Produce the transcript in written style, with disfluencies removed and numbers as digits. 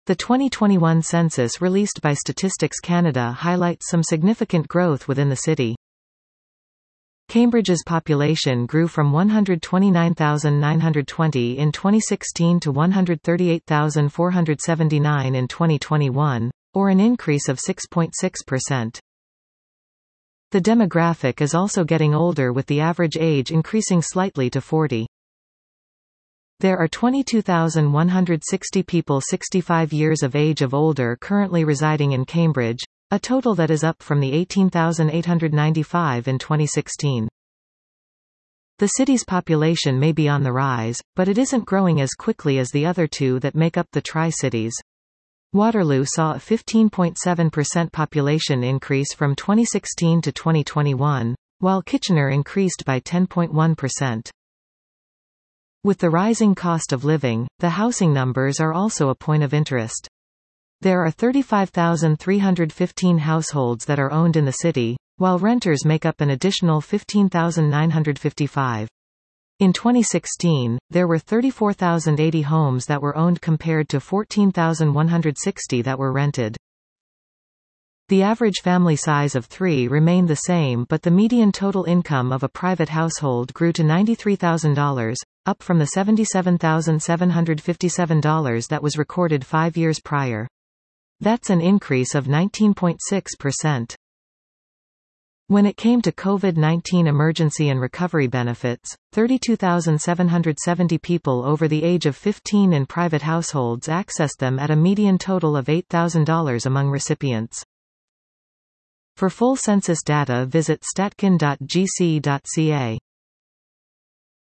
The 2021 census released by Statistics Canada highlights some significant growth within the city. Cambridge's population grew from 129,920 in 2016 to 138,479 in 2021, or an increase of 6.6%. The demographic is also getting older, with the average age increasing slightly to 40. There are 22,160 people 65 years of age of older currently residing in Cambridge, a total that is up from the 18,895 in 2016. The city's population may be on the rise, but it isn't growing as quickly as the other two that make up the Tri-Cities. Waterloo saw a 15.7% population increase from 2016 to 2021, while Kitchener increased by 10.1%. With the rising cost of living, the housing numbers are also a point of interest. There are 35,315 households that are owned in the city, while renters make up an additional 15,955. In 2016, there were 34,080 homes that were owned compared to 14,160 that were rented. The average family size of 3 remained the same, but the median total income of a private household grew to $93,000, up from the $77,757 that was recorded 5 years prior. That's an increase of 19.6%. When it came to COVID-19 emergency and recovery benefits, 32,770 people over the age of 15 in private households accessed them at a median total of $8,000 among recipients. For full census data, visit statcan.gc.ca.